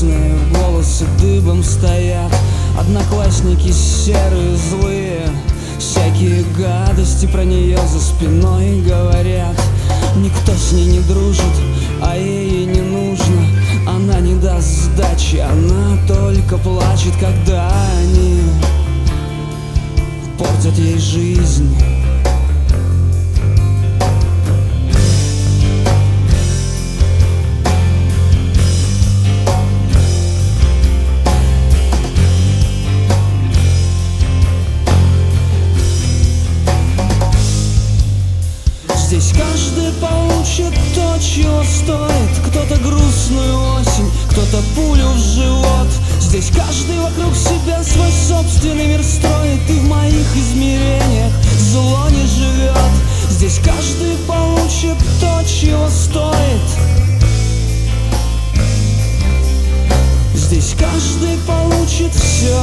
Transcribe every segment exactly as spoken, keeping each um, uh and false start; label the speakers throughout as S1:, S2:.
S1: вечные, волосы дыбом стоят. Одноклассники серые, злые, всякие гадости про нее за спиной говорят. Никто с ней не дружит, а ей и не нужно. Она не даст сдачи, она только плачет, когда они портят ей жизнь. Здесь каждый получит то, чего стоит. Кто-то грустную осень, кто-то пулю в живот. Здесь каждый вокруг себя свой собственный мир строит, и в моих измерениях зло не живет. Здесь каждый получит то, чего стоит. Здесь каждый получит все.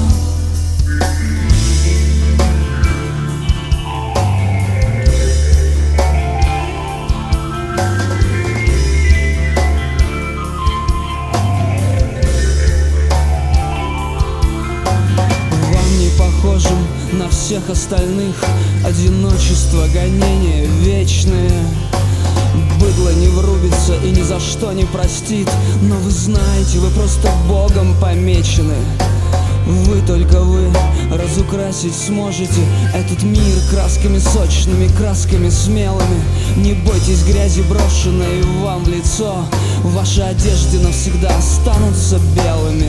S1: На всех остальных одиночество, гонения вечные. Быдло не врубится и ни за что не простит. Но вы знаете, вы просто Богом помечены. Вы, только вы, разукрасить сможете этот мир красками сочными, красками смелыми. Не бойтесь грязи, брошенной вам в лицо. Ваши одежды навсегда останутся белыми.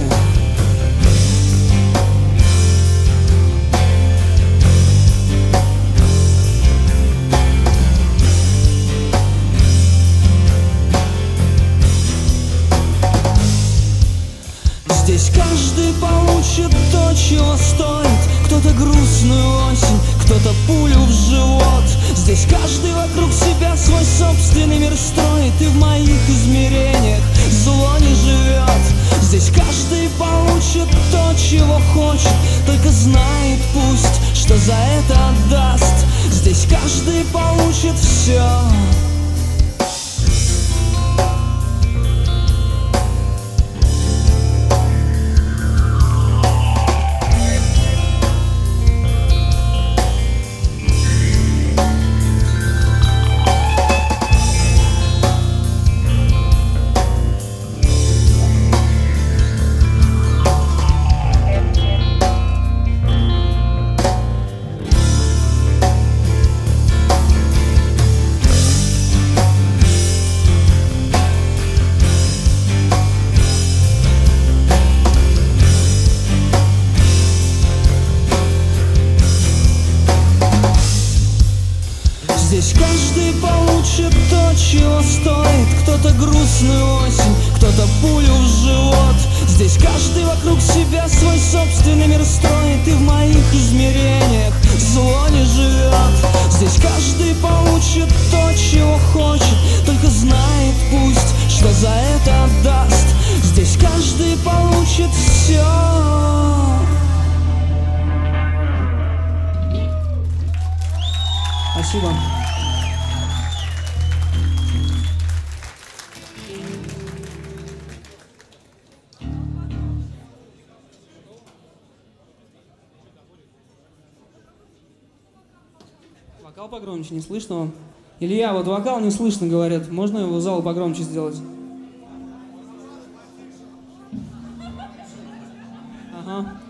S1: Здесь каждый получит то, чего стоит. Кто-то грустную осень, кто-то пулю в живот. Здесь каждый вокруг себя свой собственный мир строит, и в моих измерениях зло не живет. Здесь каждый получит то, чего хочет, только знает пусть, что за это отдаст. Здесь каждый получит все. Здесь каждый получит то, чего стоит. Кто-то грустную осень, кто-то пулю в живот. Здесь каждый вокруг себя свой собственный мир строит, и в моих измерениях зло не живет. Здесь каждый получит то, чего хочет, только знает пусть, что за это отдаст. Здесь каждый получит все. Спасибо. Вокал погромче, не слышно вам? Илья, вот вокал не слышно, говорят. Можно его в зал погромче сделать? Ага.